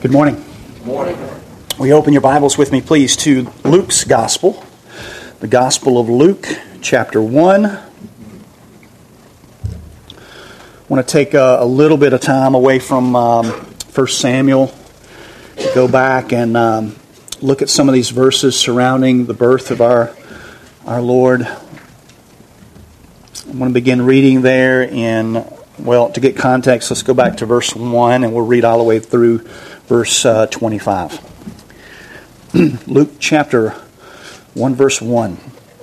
Good morning. Good morning. Will you open your Bibles with me, please, to Luke's Gospel, the Gospel of Luke, chapter 1. I want to take a little bit of time away from 1 Samuel, go back and look at some of these verses surrounding the birth of our Lord. I'm going to begin reading there to get context, let's go back to verse 1 and we'll read all the way through verse 25. Luke chapter 1, verse 1.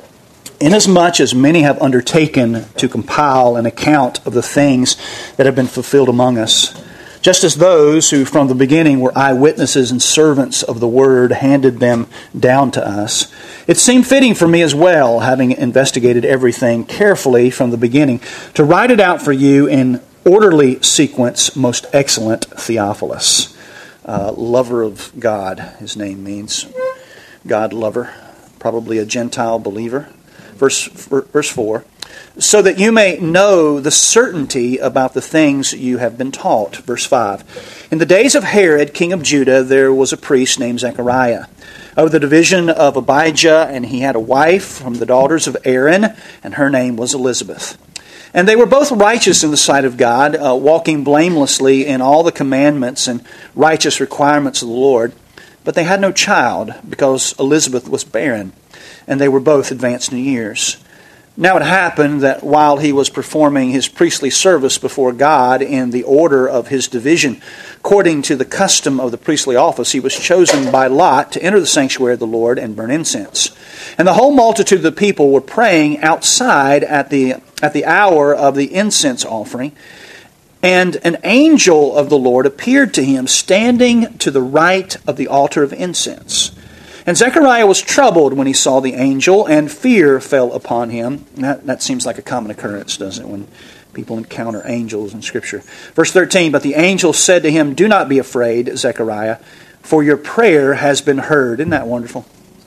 Inasmuch as many have undertaken to compile an account of the things that have been fulfilled among us, just as those who from the beginning were eyewitnesses and servants of the word handed them down to us, it seemed fitting for me as well, having investigated everything carefully from the beginning, to write it out for you in orderly sequence, most excellent Theophilus. Lover of God, his name means. God lover, probably a Gentile believer. Verse 4. So that you may know the certainty about the things you have been taught. Verse 5. In the days of Herod, king of Judah, there was a priest named Zechariah, of the division of Abijah, and he had a wife from the daughters of Aaron, and her name was Elizabeth. And they were both righteous in the sight of God, walking blamelessly in all the commandments and righteous requirements of the Lord. But they had no child, because Elizabeth was barren, and they were both advanced in years. Now it happened that while he was performing his priestly service before God in the order of his division, according to the custom of the priestly office, he was chosen by lot to enter the sanctuary of the Lord and burn incense. And the whole multitude of the people were praying outside at the hour of the incense offering. And an angel of the Lord appeared to him, standing to the right of the altar of incense. And Zechariah was troubled when he saw the angel, and fear fell upon him. That seems like a common occurrence, doesn't it, when people encounter angels in Scripture. Verse 13, but the angel said to him, do not be afraid, Zechariah, for your prayer has been heard. Isn't that wonderful?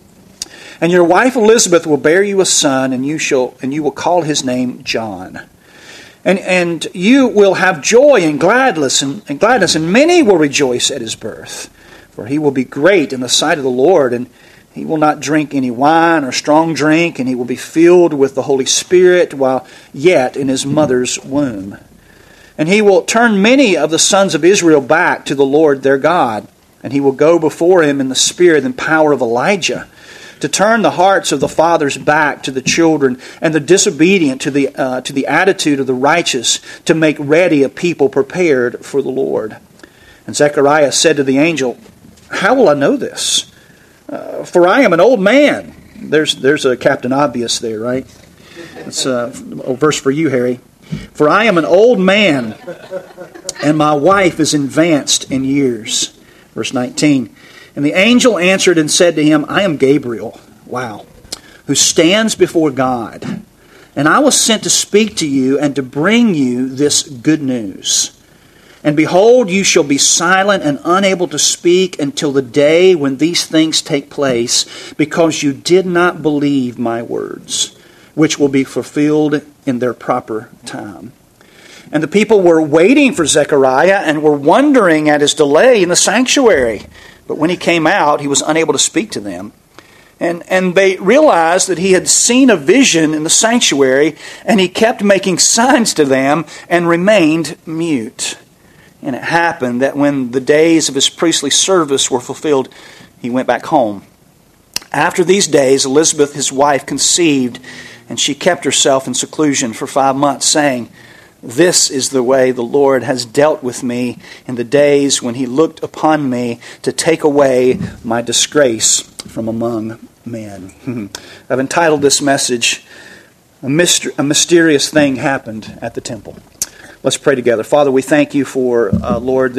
And your wife Elizabeth will bear you a son, and you will call his name John. And you will have joy and gladness, and many will rejoice at his birth. For he will be great in the sight of the Lord, and he will not drink any wine or strong drink, and he will be filled with the Holy Spirit while yet in his mother's womb. And he will turn many of the sons of Israel back to the Lord their God, and he will go before him in the spirit and power of Elijah, to turn the hearts of the fathers back to the children, and the disobedient to the attitude of the righteous, to make ready a people prepared for the Lord. And Zechariah said to the angel, how will I know this? For I am an old man. There's a Captain Obvious there, right? It's a verse for you, Harry. For I am an old man, and my wife is advanced in years. Verse 19. And the angel answered and said to him, I am Gabriel, who stands before God. And I was sent to speak to you and to bring you this good news. And behold, you shall be silent and unable to speak until the day when these things take place, because you did not believe my words, which will be fulfilled in their proper time. And the people were waiting for Zechariah and were wondering at his delay in the sanctuary. But when he came out, he was unable to speak to them. And they realized that he had seen a vision in the sanctuary, and he kept making signs to them and remained mute. And it happened that when the days of his priestly service were fulfilled, he went back home. After these days, Elizabeth, his wife, conceived, and she kept herself in seclusion for 5 months, saying, this is the way the Lord has dealt with me in the days when he looked upon me to take away my disgrace from among men. I've entitled this message, A Mysterious Thing Happened at the Temple. Let's pray together. Father, we thank you for, Lord,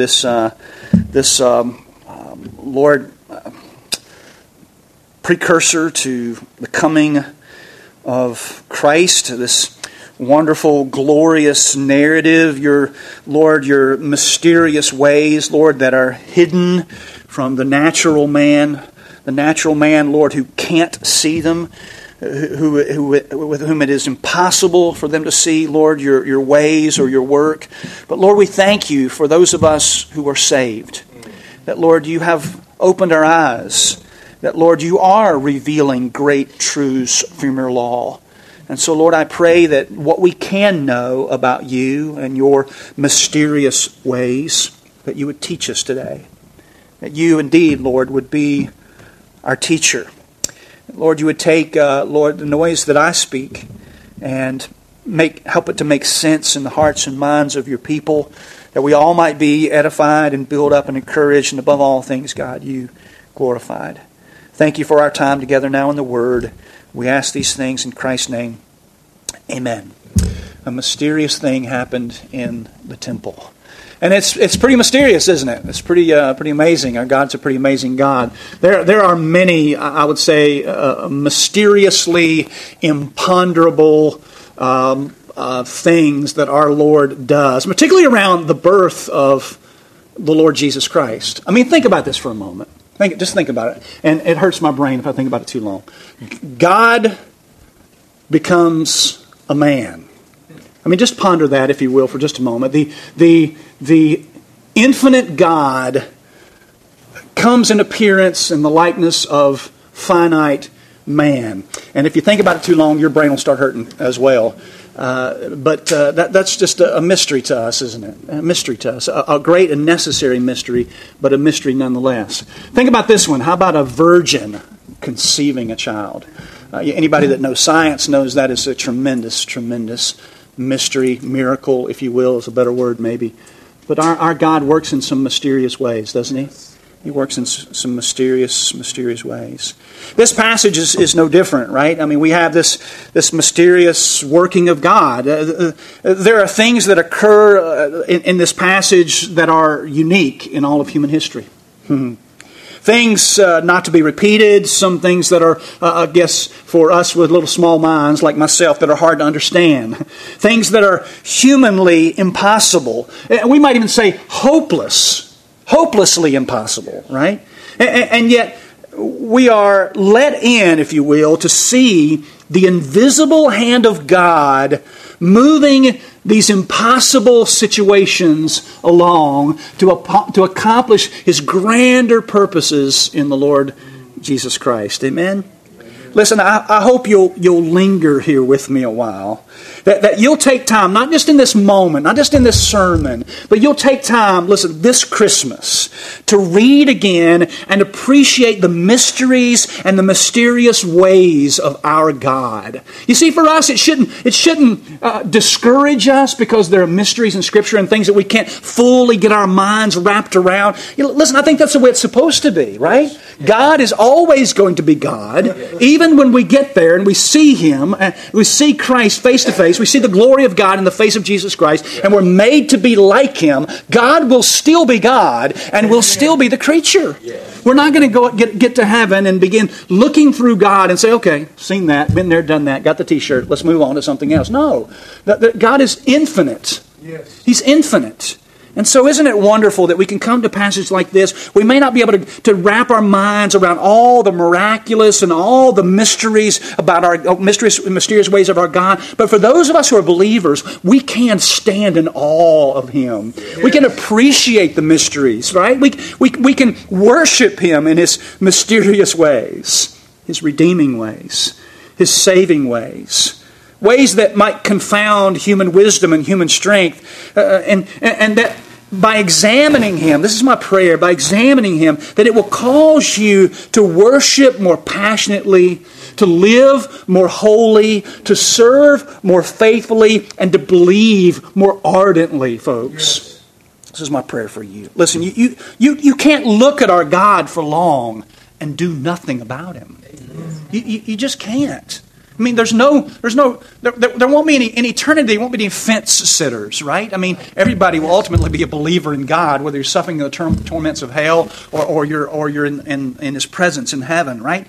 precursor to the coming of Christ, this wonderful, glorious narrative, your mysterious ways, Lord, that are hidden from the natural man, Lord, who can't see them, with whom it is impossible for them to see, Lord, your ways or your work. But Lord, we thank you for those of us who are saved. that, Lord, you have opened our eyes, that, Lord, you are revealing great truths from your law. And so, Lord, I pray that what we can know about you and your mysterious ways, that you would teach us today. That you indeed, Lord, would be our teacher. Lord, you would take, Lord, the noise that I speak and help it to make sense in the hearts and minds of your people, that we all might be edified and built up and encouraged, and above all things, God, you glorified. Thank you for our time together now in the Word. We ask these things in Christ's name. Amen. A mysterious thing happened in the temple. And it's pretty mysterious, isn't it? It's pretty amazing. Our God's a pretty amazing God. There are many, I would say, mysteriously imponderable things that our Lord does, particularly around the birth of the Lord Jesus Christ. I mean, think about this for a moment. Just think about it. And it hurts my brain if I think about it too long. God becomes a man. I mean, just ponder that, if you will, for just a moment. The infinite God comes in appearance in the likeness of finite man. And if you think about it too long, your brain will start hurting as well. But that's just a mystery to us, isn't it? A mystery to us. A great and necessary mystery, but a mystery nonetheless. Think about this one. How about a virgin conceiving a child? Anybody that knows science knows that is a tremendous, tremendous mystery, miracle, if you will, is a better word maybe. But our God works in some mysterious ways, doesn't He? He works in some mysterious ways. This passage is no different, right? I mean, we have this mysterious working of God. There are things that occur in this passage that are unique in all of human history. Things not to be repeated, some things that are, I guess, for us with little small minds like myself, that are hard to understand. Things that are humanly impossible. We might even say hopelessly impossible, right? And yet we are let in, if you will, to see the invisible hand of God moving these impossible situations along to accomplish His grander purposes in the Lord Jesus Christ. Amen? Listen, I hope you'll linger here with me a while. That you'll take time, not just in this moment, not just in this sermon, but you'll take time, listen, this Christmas, to read again and appreciate the mysteries and the mysterious ways of our God. You see, for us, it shouldn't discourage us because there are mysteries in Scripture and things that we can't fully get our minds wrapped around. Listen, I think that's the way it's supposed to be, right? God is always going to be God, even when we get there and we see Him, we see Christ face to face, we see the glory of God in the face of Jesus Christ, and we're made to be like Him. God will still be God, and we'll still be the creature. We're not going to get to heaven and begin looking through God and say, okay, seen that, been there, done that, got the t-shirt, let's move on to something else. No, God is infinite. He's infinite. And so isn't it wonderful that we can come to passages like this? We may not be able to wrap our minds around all the miraculous and all the mysteries about our mysterious ways of our God. But for those of us who are believers, we can stand in awe of Him. We can appreciate the mysteries, right? We can worship Him in His mysterious ways, His redeeming ways, His saving ways. Ways that might confound human wisdom and human strength. And that by examining Him, this is my prayer, by examining Him, that it will cause you to worship more passionately, to live more holy, to serve more faithfully, and to believe more ardently, folks. This is my prayer for you. Listen, you can't look at our God for long and do nothing about Him. You just can't. I mean, there won't be in eternity, there won't be any fence sitters, right? I mean, everybody will ultimately be a believer in God, whether you're suffering the torments of hell or you're in His presence in heaven, right?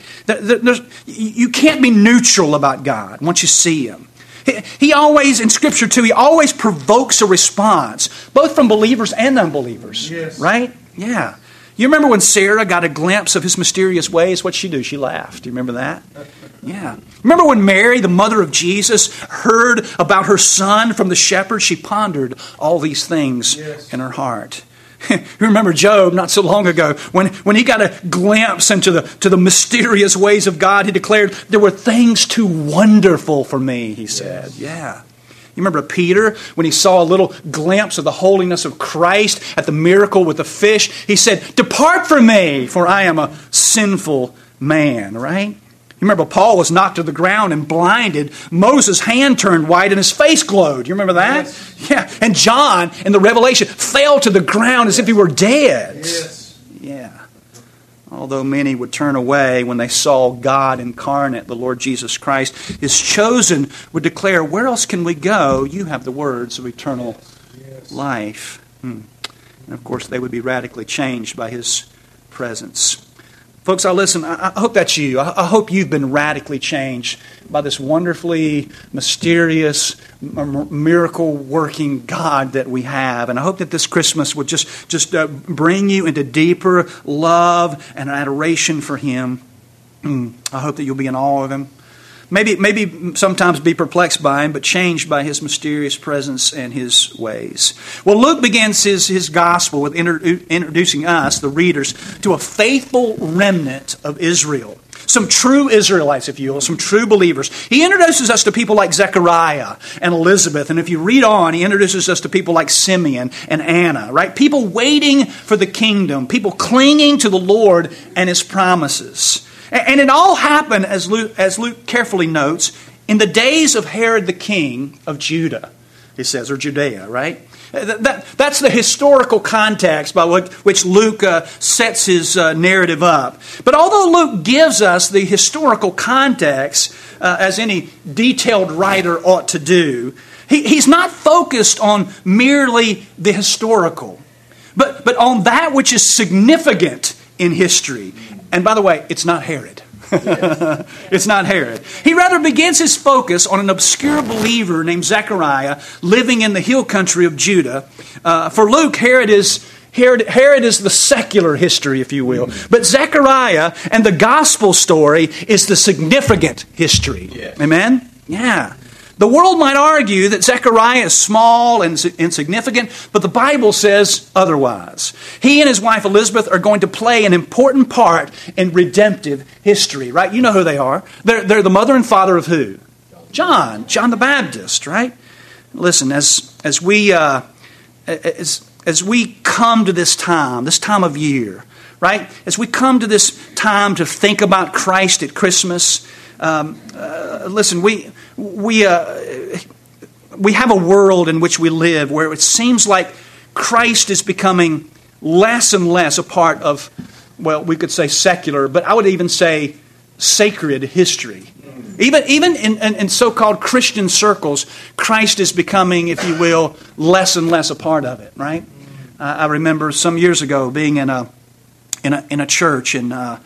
You can't be neutral about God once you see Him. He always, in Scripture too, He always provokes a response, both from believers and unbelievers, right? Yeah. You remember when Sarah got a glimpse of His mysterious ways? What'd she do? She laughed. Do you remember that? Yeah. Remember when Mary, the mother of Jesus, heard about her son from the shepherds? She pondered all these things in her heart. You remember Job not so long ago when he got a glimpse into the mysterious ways of God. He declared, there were things too wonderful for me, he said. Yes. Yeah. You remember Peter when he saw a little glimpse of the holiness of Christ at the miracle with the fish? He said, depart from me, for I am a sinful man, right? You remember Paul was knocked to the ground and blinded. Moses' hand turned white and his face glowed. You remember that? Yes. Yeah. And John in the Revelation fell to the ground as if he were dead. Yes. Yeah. Although many would turn away when they saw God incarnate, the Lord Jesus Christ, His chosen would declare, where else can we go? You have the words of eternal life. And of course, they would be radically changed by His presence. Folks, I hope that's you. I hope you've been radically changed by this wonderfully mysterious, miracle-working God that we have. And I hope that this Christmas would just bring you into deeper love and adoration for Him. I hope that you'll be in awe of Him. Maybe sometimes be perplexed by Him, but changed by His mysterious presence and His ways. Well, Luke begins his gospel with introducing us, the readers, to a faithful remnant of Israel. Some true Israelites, if you will, some true believers. He introduces us to people like Zechariah and Elizabeth. And if you read on, he introduces us to people like Simeon and Anna, right? People waiting for the kingdom, people clinging to the Lord and His promises. And it all happened, as Luke carefully notes, in the days of Herod the king of Judah, he says, or Judea, right? That's the historical context by which Luke sets his narrative up. But although Luke gives us the historical context, as any detailed writer ought to do, he's not focused on merely the historical, but on that which is significant in history. And by the way, it's not Herod. It's not Herod. He rather begins his focus on an obscure believer named Zechariah living in the hill country of Judah. For Luke, Herod is the secular history, if you will. But Zechariah and the gospel story is the significant history. Yes. Amen? Yeah. The world might argue that Zechariah is small and insignificant, but the Bible says otherwise. He and his wife Elizabeth are going to play an important part in redemptive history, right? You know who they are. They're the mother and father of who? John the Baptist, right? Listen, as we come to this time of year, right? As we come to this time to think about Christ at Christmas, listen, we have a world in which we live where it seems like Christ is becoming less and less a part of, well, we could say secular, but I would even say sacred history. Even in so-called Christian circles, Christ is becoming, if you will, less and less a part of it, right? I remember some years ago being in a church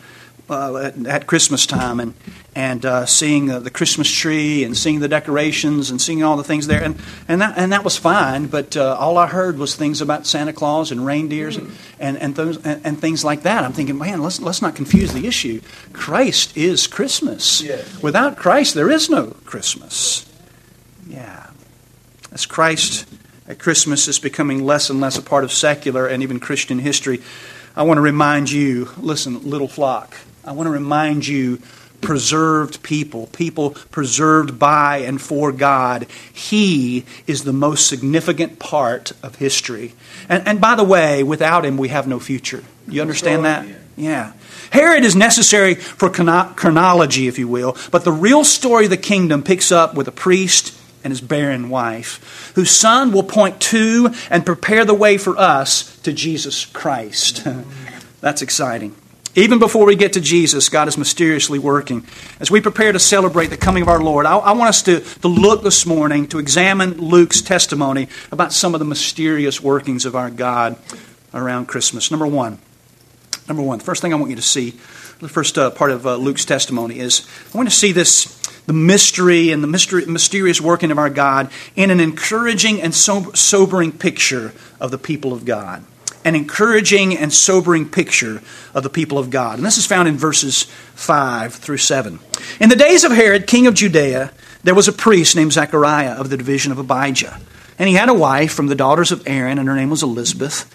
at Christmas time and seeing the Christmas tree and seeing the decorations and seeing all the things there, and that was fine. But all I heard was things about Santa Claus and reindeers and things like that. I'm thinking, man, let's not confuse the issue. Christ is Christmas. Yes. Without Christ, there is no Christmas. Yeah, as Christ at Christmas is becoming less and less a part of secular and even Christian history, I want to remind you, listen, little flock, I want to remind you, preserved people preserved by and for God, He is the most significant part of history. And by the way, without Him, we have no future. You understand that? Yeah. Herod is necessary for chronology, if you will, but the real story of the kingdom picks up with a priest and his barren wife, whose son will point to and prepare the way for us to Jesus Christ. That's exciting. Even before we get to Jesus, God is mysteriously working. As we prepare to celebrate the coming of our Lord, I want us to look this morning, to examine Luke's testimony about some of the mysterious workings of our God around Christmas. Number one, the first thing I want you to see, the first part of Luke's testimony is, I want to see the mystery and the mysterious working of our God in an encouraging and sobering picture of the people of God. An encouraging and sobering picture of the people of God. And this is found in verses 5 through 7. In the days of Herod, king of Judea, there was a priest named Zechariah of the division of Abijah. And he had a wife from the daughters of Aaron, and her name was Elizabeth.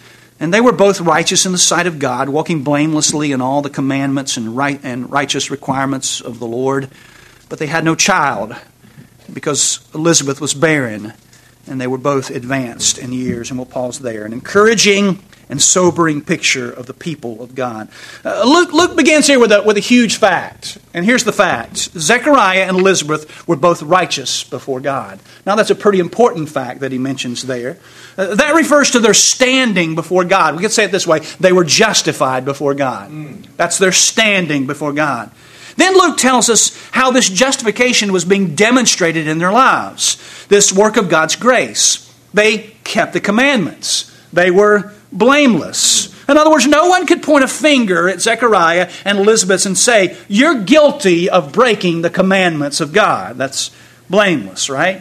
And they were both righteous in the sight of God, walking blamelessly in all the commandments and righteous requirements of the Lord. But they had no child, because Elizabeth was barren, and they were both advanced in years. And we'll pause there. An encouraging and sobering picture of the people of God. Luke begins here with a huge fact. And here's the fact. Zechariah and Elizabeth were both righteous before God. Now that's a pretty important fact that he mentions there. That refers to their standing before God. We could say it this way. They were justified before God. That's their standing before God. Then Luke tells us how this justification was being demonstrated in their lives. This work of God's grace. They kept the commandments. They were blameless. In other words, no one could point a finger at Zechariah and Elizabeth and say, you're guilty of breaking the commandments of God. That's blameless, right?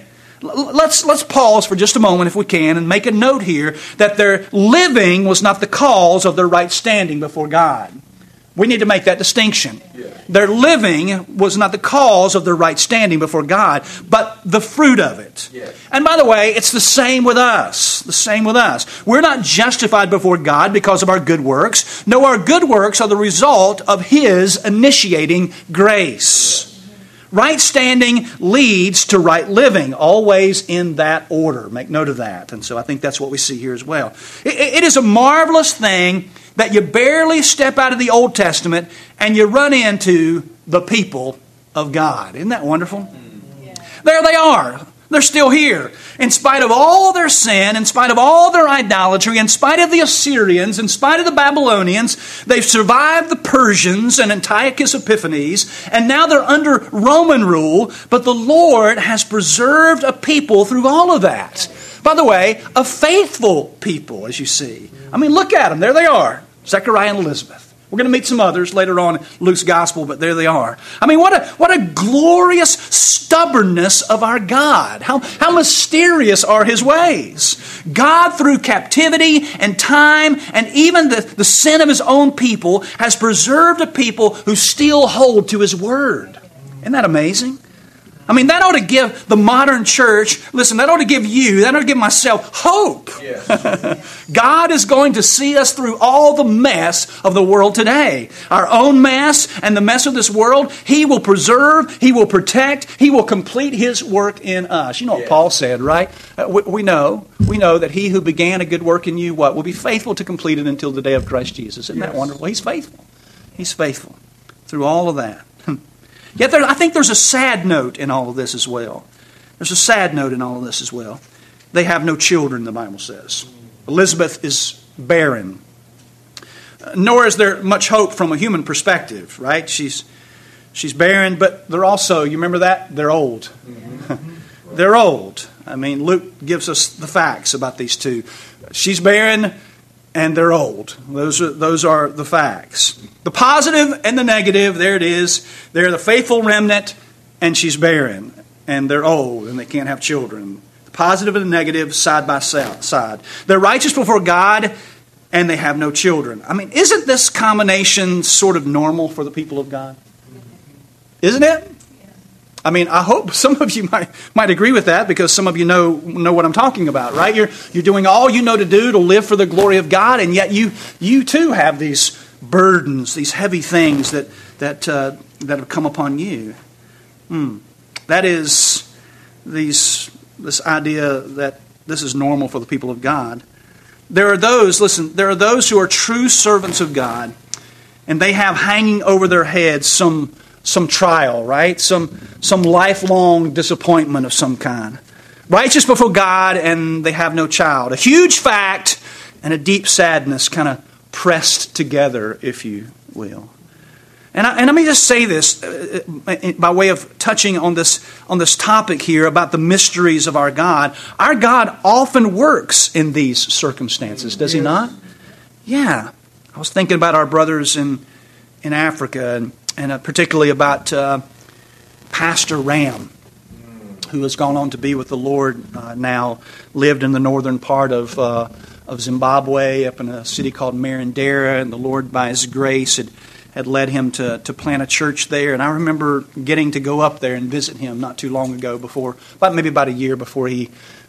Let's pause for just a moment, if we can, and make a note here that their living was not the cause of their right standing before God. We need to make that distinction. Their living was not the cause of their right standing before God, but the fruit of it. And by the way, it's the same with us. The same with us. We're not justified before God because of our good works. No, our good works are the result of His initiating grace. Right standing leads to right living, always in that order. Make note of that. And so I think that's what we see here as well. It is a marvelous thing that you barely step out of the Old Testament and you run into the people of God. Isn't that wonderful? Yeah. There they are. They're still here. In spite of all their sin, in spite of all their idolatry, in spite of the Assyrians, in spite of the Babylonians, they've survived the Persians and Antiochus Epiphanes, and now they're under Roman rule, but the Lord has preserved a people through all of that. By the way, a faithful people, as you see. I mean, look at them. There they are. Zechariah and Elizabeth. We're going to meet some others later on in Luke's gospel, but there they are. I mean, what a glorious stubbornness of our God. How mysterious are His ways. God, through captivity and time and even the sin of His own people, has preserved a people who still hold to His word. Isn't that amazing? I mean, that ought to give the modern church, listen, that ought to give you, that ought to give myself hope. Yes. God is going to see us through all the mess of the world today. Our own mess and the mess of this world, He will preserve, He will protect, He will complete His work in us. You know what Paul said, right? We know that He who began a good work in you, what? Will be faithful to complete it until the day of Christ Jesus. Isn't that wonderful? He's faithful. He's faithful through all of that. Yet I think there's a sad note in all of this as well. There's a sad note in all of this as well. They have no children, the Bible says. Elizabeth is barren. Nor is there much hope from a human perspective, right? She's barren, but they're also, you remember that? They're old. They're old. I mean, Luke gives us the facts about these two. She's barren and they're old. Those are the facts. The positive and the negative, there it is. They're the faithful remnant, and she's barren, and they're old, and they can't have children. The positive and the negative, side by side. They're righteous before God, and they have no children. I mean, isn't this combination sort of normal for the people of God? Isn't it? I mean, I hope some of you might agree with that, because some of you know what I'm talking about, right? You're doing all you know to do to live for the glory of God, and yet you too have these burdens, these heavy things that have come upon you. That is this idea that this is normal for the people of God. There are those who are true servants of God, and they have hanging over their heads some trial, right? Some lifelong disappointment of some kind. Righteous before God, and they have no child. A huge fact and a deep sadness kind of pressed together, if you will. And let me just say this by way of touching on this topic here about the mysteries of our God. Our God often works in these circumstances, does He not? Yeah. I was thinking about our brothers in Africa, and particularly about Pastor Ram, who has gone on to be with the Lord now, lived in the northern part of Zimbabwe, up in a city called Marindera, and the Lord, by His grace, had led him to plant a church there. And I remember getting to go up there and visit him not too long ago, about a year before he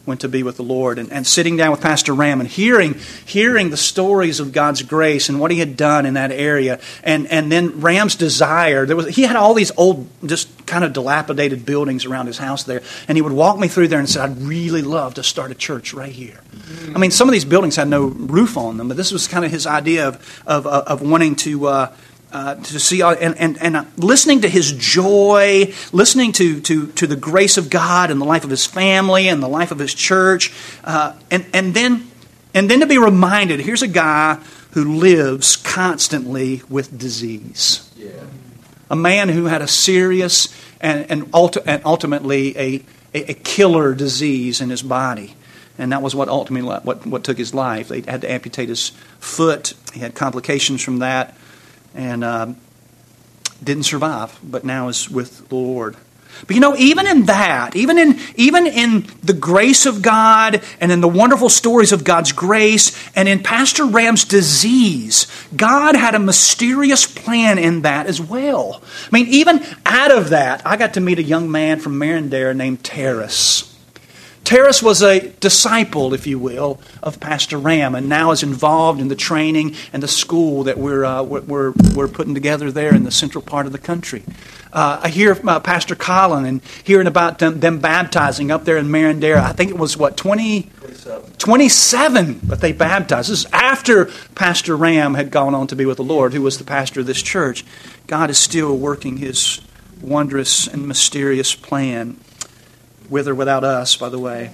went to be with the Lord. And sitting down with Pastor Ram and hearing the stories of God's grace and what He had done in that area. And then Ram's desire. He had all these old, just kind of dilapidated buildings around his house there. And he would walk me through there and say, I'd really love to start a church right here. I mean, some of these buildings had no roof on them, but this was kind of his idea of wanting to see, and listening to his joy, listening to the grace of God in the life of his family and the life of his church, and then to be reminded, here's a guy who lives constantly with disease. Yeah. A man who had a serious and ultimately a killer disease in his body. And that was what ultimately what took his life. They had to amputate his foot. He had complications from that. And didn't survive, but now is with the Lord. But even in that, even in the grace of God and in the wonderful stories of God's grace and in Pastor Ram's disease, God had a mysterious plan in that as well. I mean, even out of that, I got to meet a young man from Marindera named Terrace. Terrace was a disciple, if you will, of Pastor Ram, and now is involved in the training and the school that we're putting together there in the central part of the country. I hear Pastor Colin and hearing about them baptizing up there in Marindera. I think it was 27 that they baptized. This is after Pastor Ram had gone on to be with the Lord, who was the pastor of this church. God is still working His wondrous and mysterious plan. With or without us, by the way.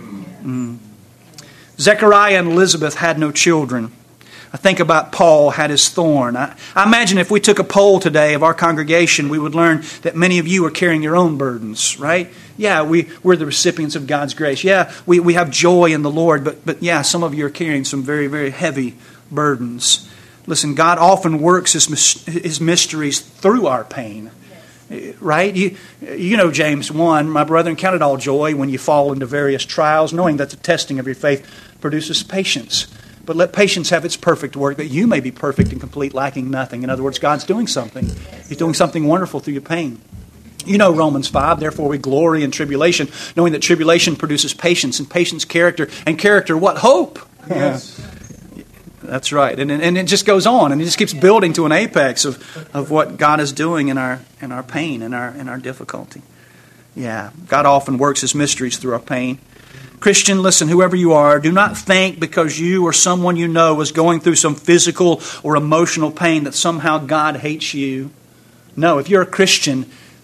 Zechariah and Elizabeth had no children. I think about Paul had his thorn. I imagine if we took a poll today of our congregation, we would learn that many of you are carrying your own burdens, right? Yeah, we're the recipients of God's grace. Yeah, we have joy in the Lord, but yeah, some of you are carrying some very, very heavy burdens. Listen, God often works His mysteries through our pain. Right? You know James 1, my brethren, count it all joy when you fall into various trials, knowing that the testing of your faith produces patience. But let patience have its perfect work, that you may be perfect and complete, lacking nothing. In other words, God's doing something. He's doing something wonderful through your pain. You know Romans 5, therefore we glory in tribulation, knowing that tribulation produces patience, and patience character, and character what? Hope. Yes. That's right, and it just goes on, and it just keeps building to an apex of what God is doing in our pain, in our difficulty. Yeah, God often works His mysteries through our pain. Christian, listen, whoever you are, do not think because you or someone you know is going through some physical or emotional pain that somehow God hates you. No, if you're a Christian,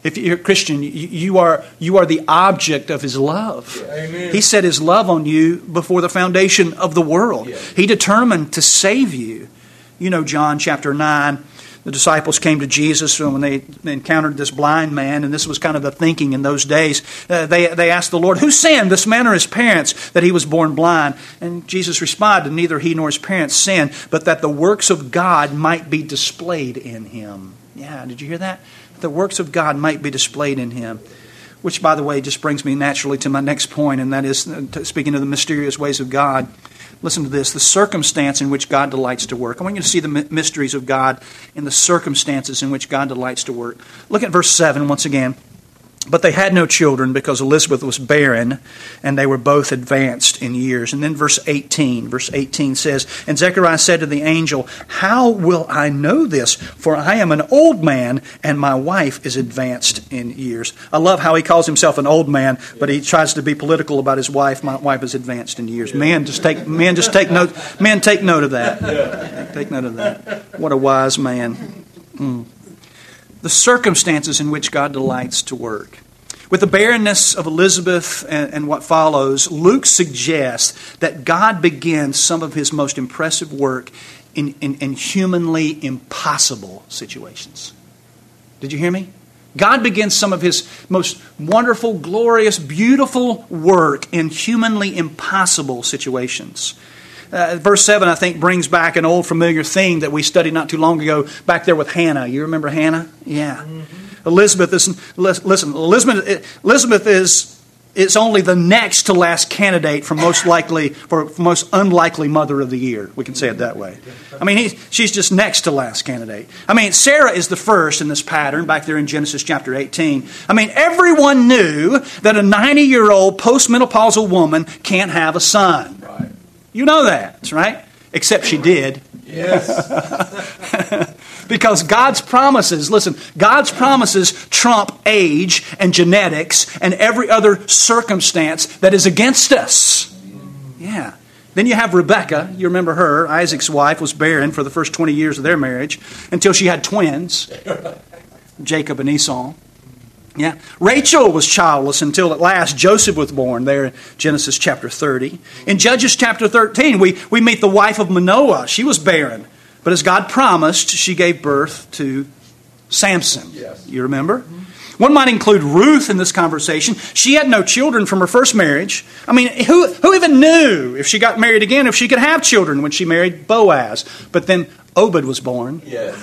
you are the object of His love. Amen. He set His love on you before the foundation of the world. Yeah. He determined to save you. You know John chapter 9, the disciples came to Jesus when they encountered this blind man, and this was kind of the thinking in those days. They asked the Lord, who sinned, this man or his parents, that he was born blind? And Jesus responded, neither he nor his parents sinned, but that the works of God might be displayed in him. Yeah, did you hear that? The works of God might be displayed in him. Which, by the way, just brings me naturally to my next point, and that is, speaking of the mysterious ways of God, listen to this, the circumstance in which God delights to work. I want you to see the mysteries of God in the circumstances in which God delights to work. Look at verse 7 once again. But they had no children because Elizabeth was barren, and they were both advanced in years. And then verse 18 says, and Zechariah said to the angel, how will I know this? For I am an old man, and my wife is advanced in years. I love how he calls himself an old man, but he tries to be political about his wife. My wife is advanced in years. Men, take note. Men, take note of that. Yeah. Take note of that. What a wise man. The circumstances in which God delights to work. With the barrenness of Elizabeth and what follows, Luke suggests that God begins some of His most impressive work in humanly impossible situations. Did you hear me? God begins some of His most wonderful, glorious, beautiful work in humanly impossible situations. Verse 7, I think, brings back an old familiar theme that we studied not too long ago back there with Hannah. You remember Hannah? Yeah. Mm-hmm. Elizabeth is is only the next to last candidate for most unlikely mother of the year. We can say it that way. I mean, she's just next to last candidate. I mean, Sarah is the first in this pattern back there in Genesis chapter 18. I mean, everyone knew that a 90-year-old postmenopausal woman can't have a son. Right. You know that, right? Except she did. Yes. Because God's promises, listen, God's promises trump age and genetics and every other circumstance that is against us. Yeah. Then you have Rebekah. You remember her. Isaac's wife was barren for the first 20 years of their marriage until she had twins, Jacob and Esau. Yeah. Rachel was childless until at last Joseph was born there in Genesis chapter 30. In Judges chapter 13, we meet the wife of Manoah. She was barren. But as God promised, she gave birth to Samson. Yes. You remember? Mm-hmm. One might include Ruth in this conversation. She had no children from her first marriage. I mean, who even knew if she got married again, if she could have children when she married Boaz? But then Obed was born.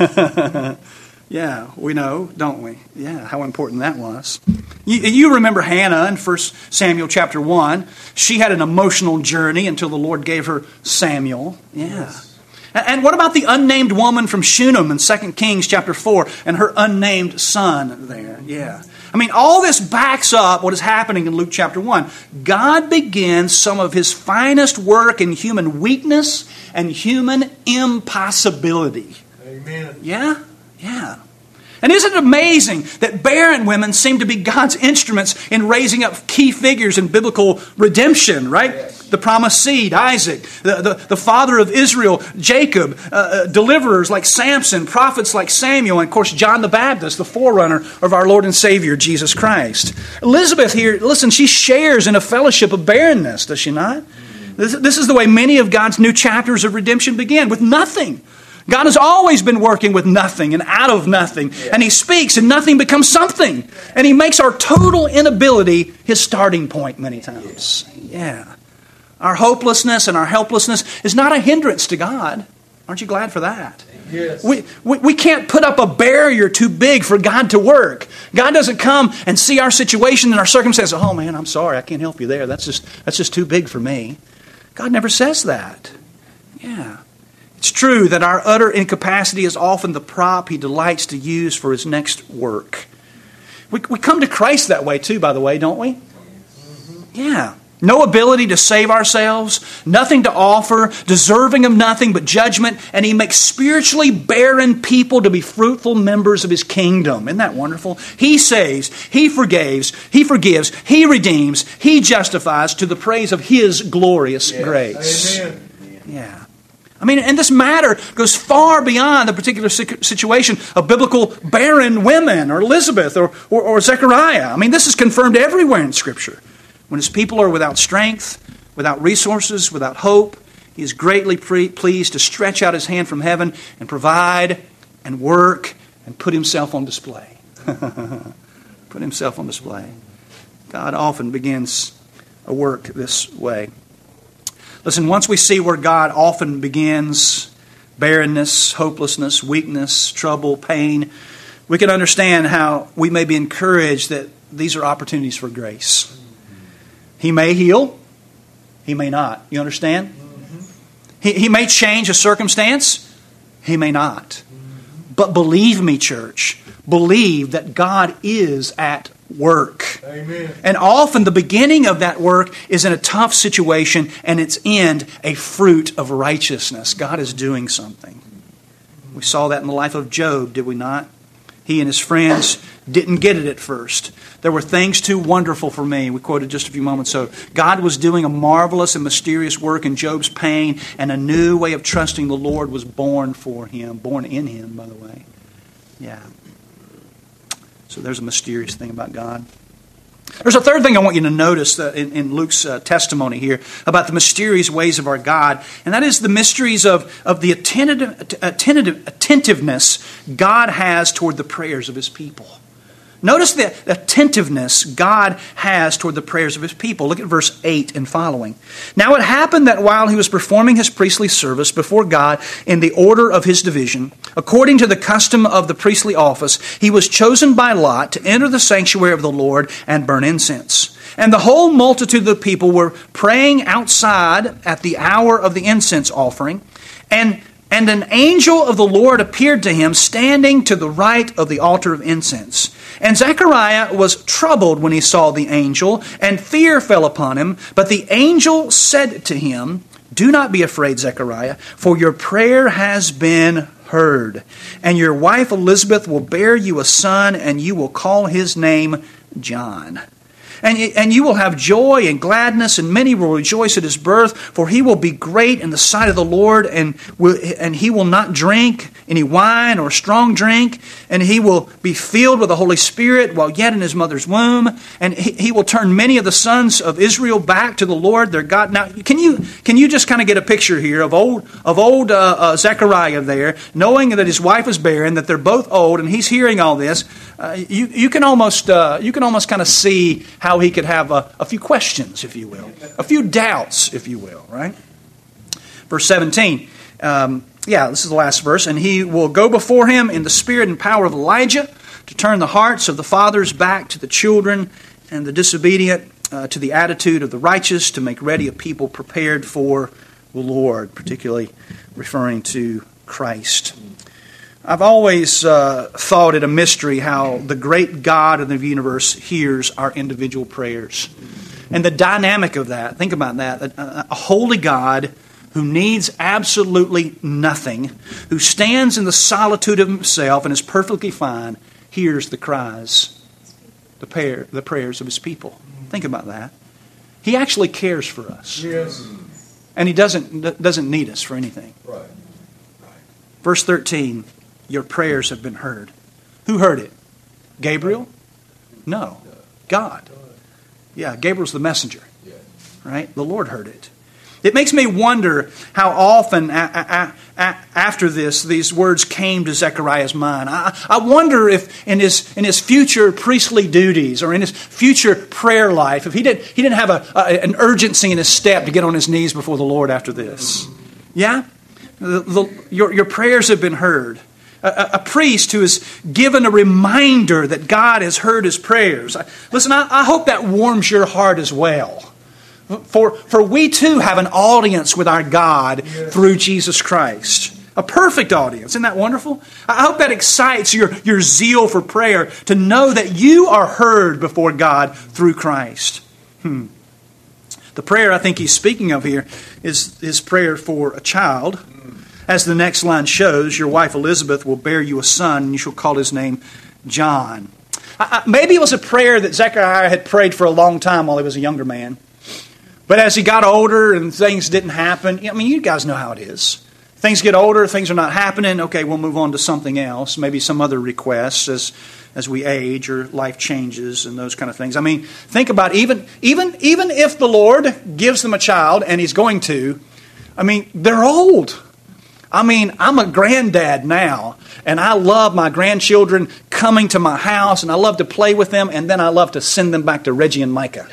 Yes. Yeah, we know, don't we? Yeah, how important that was. You remember Hannah in 1 Samuel chapter 1. She had an emotional journey until the Lord gave her Samuel. Yeah. Yes. And what about the unnamed woman from Shunem in 2 Kings chapter 4 and her unnamed son there? Yeah. I mean, all this backs up what is happening in Luke chapter 1. God begins some of His finest work in human weakness and human impossibility. Amen. Yeah? Yeah. And isn't it amazing that barren women seem to be God's instruments in raising up key figures in biblical redemption, right? Yes. The promised seed, Isaac, the father of Israel, Jacob, deliverers like Samson, prophets like Samuel, and of course John the Baptist, the forerunner of our Lord and Savior, Jesus Christ. Elizabeth here, listen, she shares in a fellowship of barrenness, does she not? This is the way many of God's new chapters of redemption begin, with nothing. God has always been working with nothing and out of nothing. And He speaks and nothing becomes something. And He makes our total inability His starting point many times. Yeah. Our hopelessness and our helplessness is not a hindrance to God. Aren't you glad for that? Yes. We can't put up a barrier too big for God to work. God doesn't come and see our situation and our circumstances. Oh man, I'm sorry, I can't help you there. That's just too big for me. God never says that. Yeah. It's true that our utter incapacity is often the prop He delights to use for His next work. We come to Christ that way too, by the way, don't we? Yeah. No ability to save ourselves, nothing to offer, deserving of nothing but judgment, and He makes spiritually barren people to be fruitful members of His kingdom. Isn't that wonderful? He saves, He forgives, He redeems, He justifies to the praise of His glorious grace. Amen. Yeah. I mean, and this matter goes far beyond the particular situation of biblical barren women or Elizabeth or Zechariah. I mean, this is confirmed everywhere in Scripture. When His people are without strength, without resources, without hope, He is greatly pleased to stretch out His hand from heaven and provide and work and put Himself on display. Put Himself on display. God often begins a work this way. Listen, once we see where God often begins barrenness, hopelessness, weakness, trouble, pain, we can understand how we may be encouraged that these are opportunities for grace. He may heal. He may not. You understand? He may change a circumstance. He may not. But believe me, church, believe that God is at work. Amen. And often the beginning of that work is in a tough situation and its end a fruit of righteousness. God is doing something. We saw that in the life of Job, did we not? He and his friends didn't get it at first. There were things too wonderful for me. We quoted just a few moments ago. God was doing a marvelous and mysterious work in Job's pain, and a new way of trusting the Lord was born for him, born in him, by the way. Yeah. So there's a mysterious thing about God. There's a third thing I want you to notice in Luke's testimony here about the mysterious ways of our God, and that is the mysteries of the attentiveness God has toward the prayers of His people. Notice the attentiveness God has toward the prayers of His people. Look at verse 8 and following. Now it happened that while he was performing his priestly service before God in the order of his division, according to the custom of the priestly office, he was chosen by lot to enter the sanctuary of the Lord and burn incense. And the whole multitude of the people were praying outside at the hour of the incense offering. And an angel of the Lord appeared to him, standing to the right of the altar of incense. And Zechariah was troubled when he saw the angel, and fear fell upon him. But the angel said to him, "Do not be afraid, Zechariah, for your prayer has been heard. And your wife Elizabeth will bear you a son, and you will call his name John. And you will have joy and gladness, and many will rejoice at his birth, for he will be great in the sight of the Lord, and he will not drink any wine or strong drink, and he will be filled with the Holy Spirit while yet in his mother's womb, and he will turn many of the sons of Israel back to the Lord their God." Now, can you just kind of get a picture here of old Zechariah there, knowing that his wife is barren, that they're both old, and he's hearing all this? You can almost kind of see how he could have a few questions, if you will, a few doubts, if you will, right? Verse 17. This is the last verse. "And he will go before him in the spirit and power of Elijah to turn the hearts of the fathers back to the children and the disobedient to the attitude of the righteous, to make ready a people prepared for the Lord," particularly referring to Christ. I've always thought it a mystery how the great God of the universe hears our individual prayers. And the dynamic of that, think about that, a holy God who needs absolutely nothing, who stands in the solitude of himself and is perfectly fine, hears the cries, the prayers of his people. Think about that. He actually cares for us. Yes. And he doesn't need us for anything. Right. Verse 13, "Your prayers have been heard." Who heard it? Gabriel? No. God. Yeah, Gabriel's the messenger. Right? The Lord heard it. It makes me wonder how often after this, these words came to Zechariah's mind. I wonder if in his future priestly duties or in his future prayer life, if he didn't have an urgency in his step to get on his knees before the Lord after this. Yeah? Your prayers have been heard. A priest who is given a reminder that God has heard his prayers. Listen, I hope that warms your heart as well. For we too have an audience with our God through Jesus Christ. A perfect audience. Isn't that wonderful? I hope that excites your zeal for prayer to know that you are heard before God through Christ. The prayer I think he's speaking of here is his prayer for a child. As the next line shows, "Your wife Elizabeth will bear you a son, and you shall call his name John." Maybe it was a prayer that Zechariah had prayed for a long time while he was a younger man. But as he got older and things didn't happen, I mean, you guys know how it is. Things get older, things are not happening. Okay, we'll move on to something else, maybe some other requests as we age or life changes and those kind of things. I mean, think about even if the Lord gives them a child, and He's going to, I mean, they're old. I mean, I'm a granddad now, and I love my grandchildren coming to my house, and I love to play with them, and then I love to send them back to Reggie and Micah.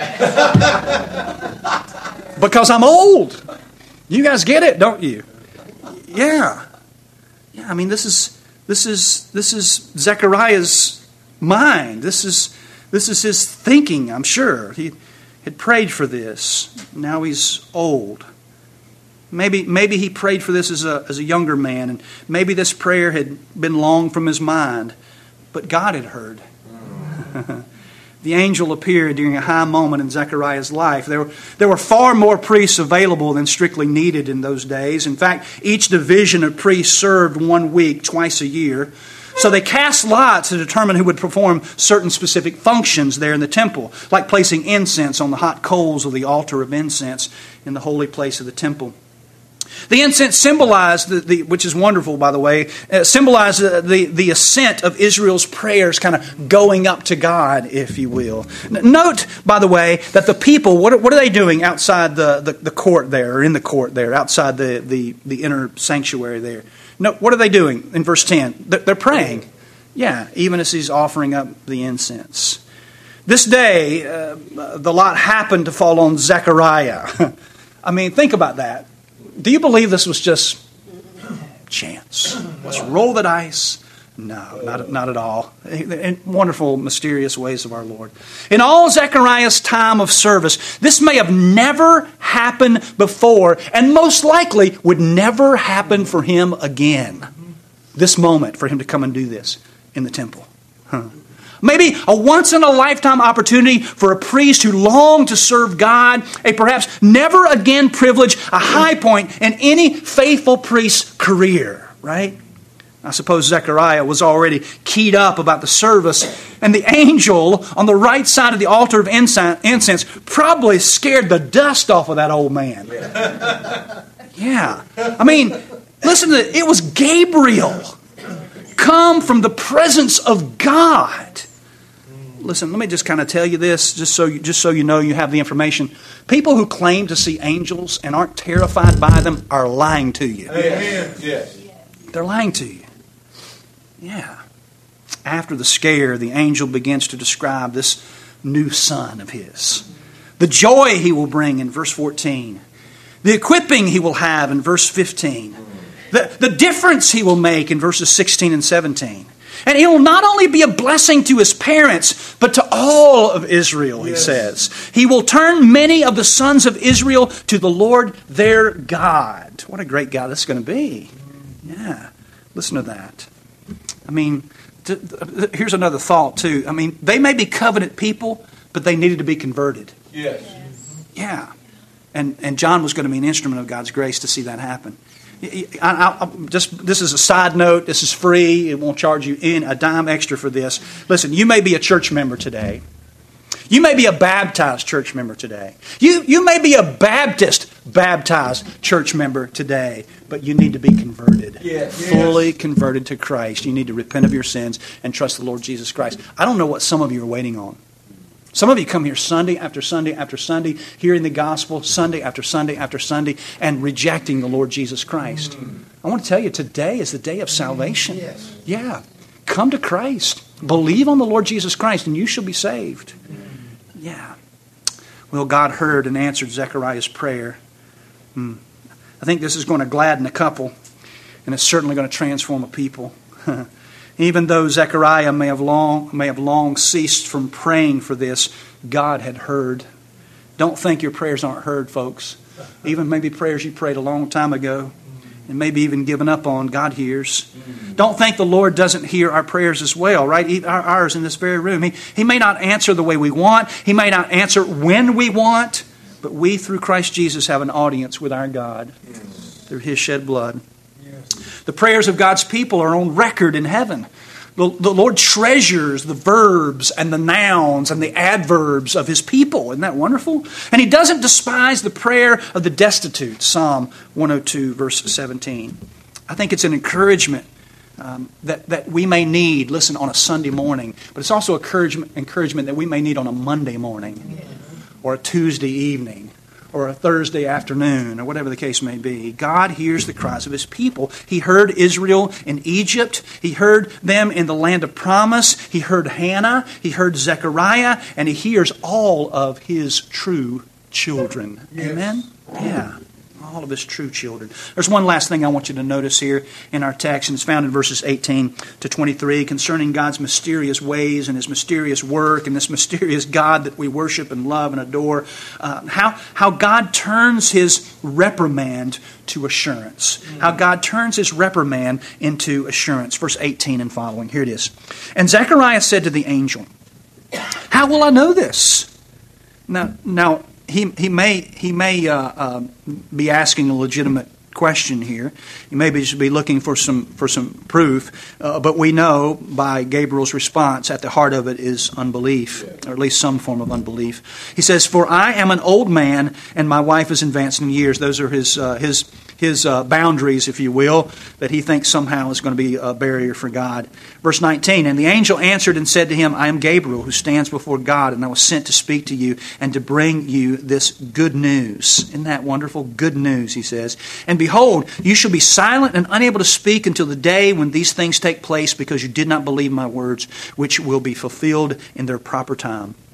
Because I'm old. You guys get it, don't you? Yeah. I mean, this is Zechariah's mind. This is his thinking, I'm sure. He had prayed for this. Now he's old. Maybe he prayed for this as a younger man, and maybe this prayer had been long from his mind, but God had heard. The angel appeared during a high moment in Zechariah's life. There were far more priests available than strictly needed in those days. In fact, each division of priests served 1 week, twice a year. So they cast lots to determine who would perform certain specific functions there in the temple, like placing incense on the hot coals of the altar of incense in the holy place of the temple. The incense symbolized, which is wonderful, by the way, symbolized the ascent of Israel's prayers kind of going up to God, if you will. Note, by the way, that the people, what are they doing outside the court there, or in the court there, outside the inner sanctuary there? No, what are they doing in verse 10? They're praying. Yeah, even as he's offering up the incense. This day, the lot happened to fall on Zechariah. I mean, think about that. Do you believe this was just chance? Let's roll the dice. No, not at all. In wonderful, mysterious ways of our Lord. In all Zechariah's time of service, this may have never happened before, and most likely would never happen for him again. This moment for him to come and do this in the temple. Maybe a once-in-a-lifetime opportunity for a priest who longed to serve God, a perhaps never-again privilege, a high point in any faithful priest's career, right? I suppose Zechariah was already keyed up about the service, and the angel on the right side of the altar of incense probably scared the dust off of that old man. Yeah. I mean, listen to it. It was Gabriel, come from the presence of God. Listen, let me just kind of tell you this, just so you know you have the information. People who claim to see angels and aren't terrified by them are lying to you. Amen. Yes. They're lying to you. Yeah. After the scare, the angel begins to describe this new son of his. The joy he will bring in verse 14. The equipping he will have in verse 15. The difference he will make in verses 16 and 17. And he will not only be a blessing to his parents, but to all of Israel, he says. He will turn many of the sons of Israel to the Lord their God. What a great God this is going to be. Yeah. Listen to that. I mean, here's another thought, too. I mean, they may be covenant people, but they needed to be converted. Yes. Yeah. And John was going to be an instrument of God's grace to see that happen. This is a side note. This is free. It won't charge you a dime extra for this. Listen, you may be a church member today. You may be a baptized church member today. You may be a Baptist baptized church member today, but you need to be converted. Fully converted to Christ. You need to repent of your sins and trust the Lord Jesus Christ. I don't know what some of you are waiting on. Some of you come here Sunday after Sunday after Sunday, hearing the gospel Sunday after Sunday after Sunday, and rejecting the Lord Jesus Christ. I want to tell you, today is the day of salvation. Yeah. Come to Christ. Believe on the Lord Jesus Christ, and you shall be saved. Yeah. Well, God heard and answered Zechariah's prayer. I think this is going to gladden a couple, and it's certainly going to transform a people. Even though Zechariah may have long ceased from praying for this, God had heard. Don't think your prayers aren't heard, folks. Even maybe prayers you prayed a long time ago and maybe even given up on, God hears. Don't think the Lord doesn't hear our prayers as well, right? Ours in this very room. He may not answer the way we want. He may not answer when we want. But we, through Christ Jesus, have an audience with our God through His shed blood. The prayers of God's people are on record in heaven. The Lord treasures the verbs and the nouns and the adverbs of His people. Isn't that wonderful? And He doesn't despise the prayer of the destitute. Psalm 102, verse 17. I think it's an encouragement that we may need, listen, on a Sunday morning. But it's also encouragement that we may need on a Monday morning or a Tuesday evening, or a Thursday afternoon, or whatever the case may be. God hears the cries of His people. He heard Israel in Egypt. He heard them in the land of promise. He heard Hannah. He heard Zechariah. And He hears all of His true children. Amen? Yeah. All of His true children. There's one last thing I want you to notice here in our text, and it's found in verses 18 to 23, concerning God's mysterious ways and His mysterious work and this mysterious God that we worship and love and adore. How God turns His reprimand to assurance. How God turns His reprimand into assurance. Verse 18 and following. Here it is. And Zechariah said to the angel, "How will I know this?" Now, He may be asking a legitimate question here. He may just be looking for some proof, but we know by Gabriel's response at the heart of it is unbelief, or at least some form of unbelief. He says, "For I am an old man, and my wife is advanced in years." Those are his boundaries, if you will, that he thinks somehow is going to be a barrier for God. Verse 19, "And the angel answered and said to him, I am Gabriel, who stands before God, and I was sent to speak to you and to bring you this good news." Isn't that wonderful? Good news, he says. "And behold, you shall be silent and unable to speak until the day when these things take place, because you did not believe my words, which will be fulfilled in their proper time."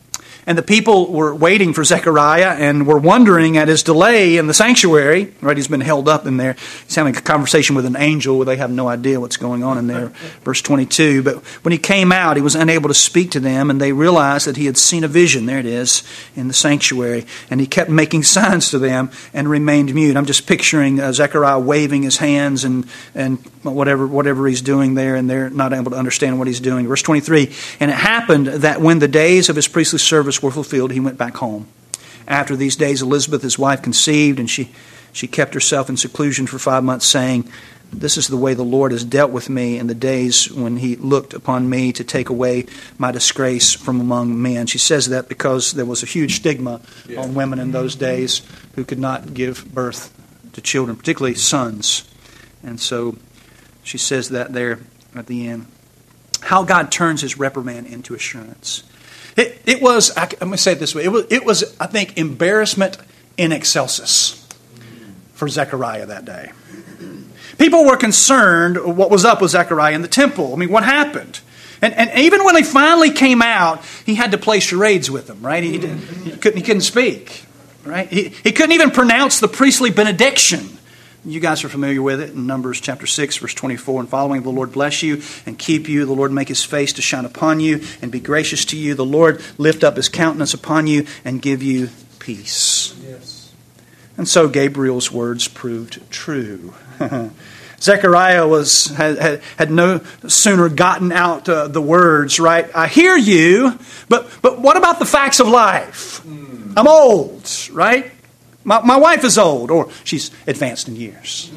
And the people were waiting for Zechariah and were wondering at his delay in the sanctuary. Right, he's been held up in there. He's having a conversation with an angel where they have no idea what's going on in there. Verse 22. But when he came out, he was unable to speak to them, and they realized that he had seen a vision. There it is, in the sanctuary. And he kept making signs to them and remained mute. I'm just picturing Zechariah waving his hands and whatever he's doing there, and they're not able to understand what he's doing. Verse 23. And it happened that when the days of his priestly service were fulfilled, he went back home. After these days, Elizabeth, his wife, conceived, and she kept herself in seclusion for 5 months, saying, "This is the way the Lord has dealt with me in the days when he looked upon me to take away my disgrace from among men." She says that because there was a huge stigma on women in those days who could not give birth to children, particularly sons. And so she says that there at the end. How God turns his reprimand into assurance. It was, I'm going to say it this way, it was, I think, embarrassment in excelsis for Zechariah that day. People were concerned what was up with Zechariah in the temple. I mean, what happened? And even when he finally came out, he had to play charades with them, right? He couldn't speak, right? He couldn't even pronounce the priestly benediction. You guys are familiar with it in Numbers chapter 6, verse 24 and following. The Lord bless you and keep you. The Lord make his face to shine upon you and be gracious to you. The Lord lift up his countenance upon you and give you peace. Yes. And so Gabriel's words proved true. Zechariah had no sooner gotten out the words, right? I hear you, but what about the facts of life? I'm old, right? My wife is old, or she's advanced in years.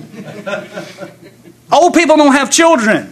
Old people don't have children.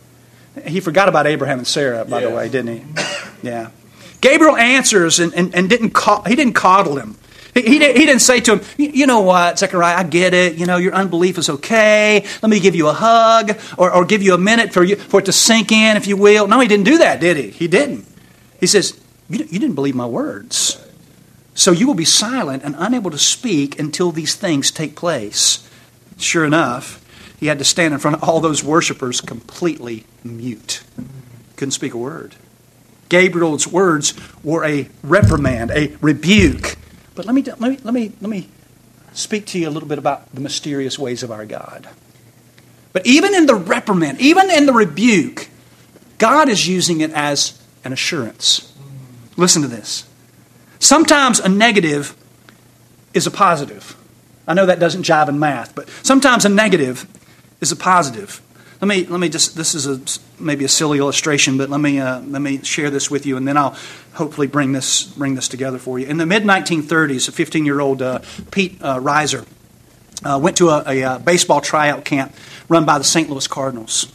He forgot about Abraham and Sarah, by the way, didn't he? Yeah. Gabriel answers and didn't coddle him. He didn't say to him, you know what, Zechariah, I get it. You know, your unbelief is okay. Let me give you a hug or give you a minute for it to sink in, if you will. No, he didn't do that, did he? He didn't. He says, you didn't believe my words. So you will be silent and unable to speak until these things take place. Sure enough, he had to stand in front of all those worshipers completely mute. Couldn't speak a word. Gabriel's words were a reprimand, a rebuke. But let me speak to you a little bit about the mysterious ways of our God. But even in the reprimand, even in the rebuke, God is using it as an assurance. Listen to this. Sometimes a negative is a positive. I know that doesn't jive in math, but sometimes a negative is a positive. Let me just, this is maybe a silly illustration, but let me share this with you, and then I'll hopefully bring this together for you. In the mid-1930s, a 15-year-old Pete Reiser went to a baseball tryout camp run by the St. Louis Cardinals.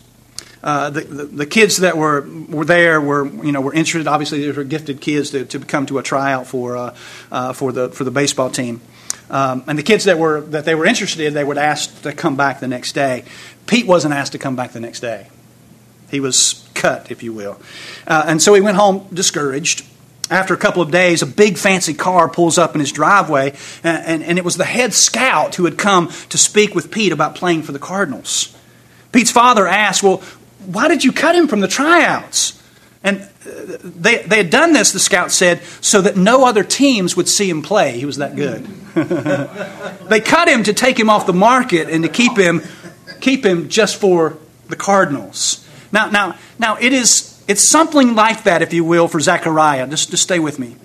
The kids that were there were interested. Obviously, they were gifted kids to come to a tryout for the baseball team. And the kids that they were interested in, they were asked to come back the next day. Pete wasn't asked to come back the next day. He was cut, if you will. And so he went home discouraged. After a couple of days, a big fancy car pulls up in his driveway, and it was the head scout who had come to speak with Pete about playing for the Cardinals. Pete's father asked, well, why did you cut him from the tryouts? And they had done this, the scout said, so that no other teams would see him play. He was that good. They cut him to take him off the market and to keep him just for the Cardinals. Now it's something like that, if you will, for Zechariah. Just stay with me.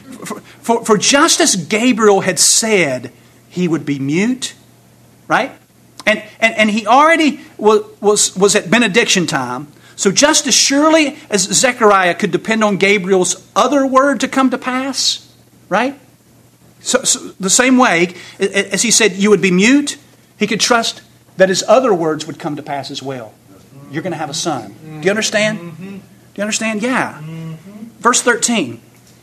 For just as Gabriel had said he would be mute, right? And he already was at benediction time. So just as surely as Zechariah could depend on Gabriel's other word to come to pass, right? So the same way, as he said you would be mute, he could trust that his other words would come to pass as well. You're going to have a son. Do you understand? Do you understand? Yeah. Verse 13.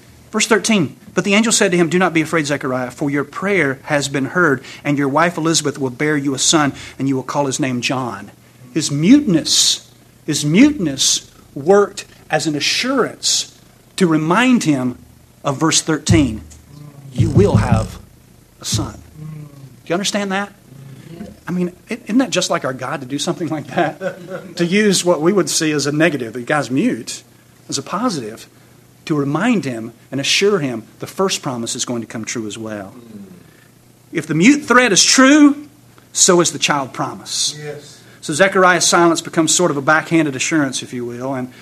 But the angel said to him, do not be afraid, Zechariah, for your prayer has been heard, and your wife Elizabeth will bear you a son, and you will call his name John. His muteness worked as an assurance to remind him of verse 13. You will have a son. Do you understand that? I mean, isn't that just like our God to do something like that? To use what we would see as a negative, the guy's mute, as a positive. to remind him and assure him the first promise is going to come true as well. If the mute threat is true, so is the child promise. Yes. So Zechariah's silence becomes sort of a backhanded assurance, if you will. I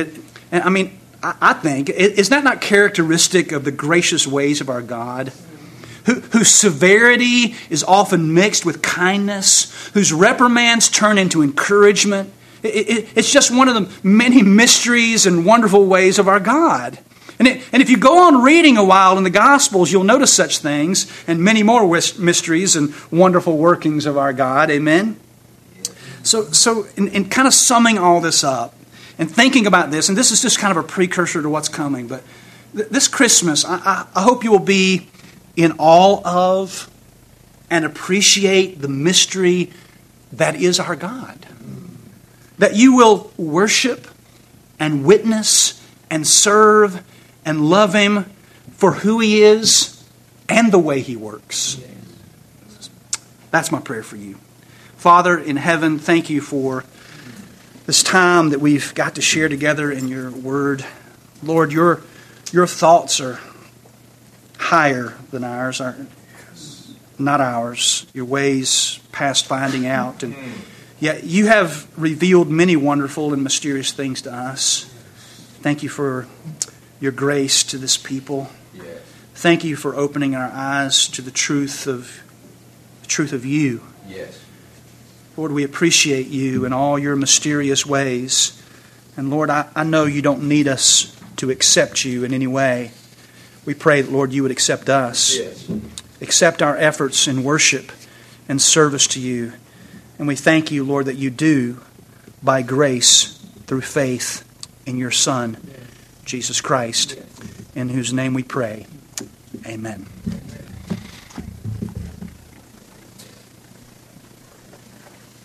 think, is that not characteristic of the gracious ways of our God? Whose severity is often mixed with kindness, whose reprimands turn into encouragement. It's just one of the many mysteries and wonderful ways of our God. And if you go on reading a while in the Gospels, you'll notice such things and many more mysteries and wonderful workings of our God. Amen? So in kind of summing all this up and thinking about this, and this is just kind of a precursor to what's coming, but this Christmas, I hope you will be in awe of and appreciate the mystery that is our God. That you will worship and witness and serve and love Him for who He is and the way He works. That's my prayer for you. Father in heaven, thank you for this time that we've got to share together in your word. Lord, your thoughts are higher than ours, are not ours. Your ways past finding out. And yet you have revealed many wonderful and mysterious things to us. Thank you for your grace to this people. Thank you for opening our eyes to the truth of you. Yes. Lord, we appreciate you in all your mysterious ways. And Lord, I know you don't need us to accept you in any way. We pray that, Lord, you would accept us. Yes. Accept our efforts in worship and service to you. And we thank you, Lord, that you do by grace through faith in your Son, Jesus Christ, in whose name we pray. Amen.